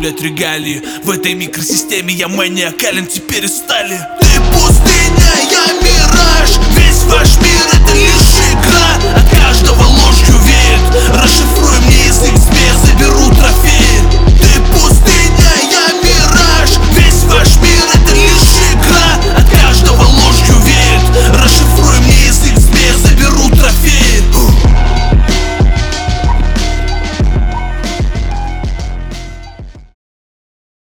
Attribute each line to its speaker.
Speaker 1: блядь, регалии. В этой микросистеме я маниакален, теперь и стали.
Speaker 2: Ты пустыня, я мираж. Весь ваш мир это лишь игра. От каждого ложью веет. Расшифруй мне язык змея, заберу трофей.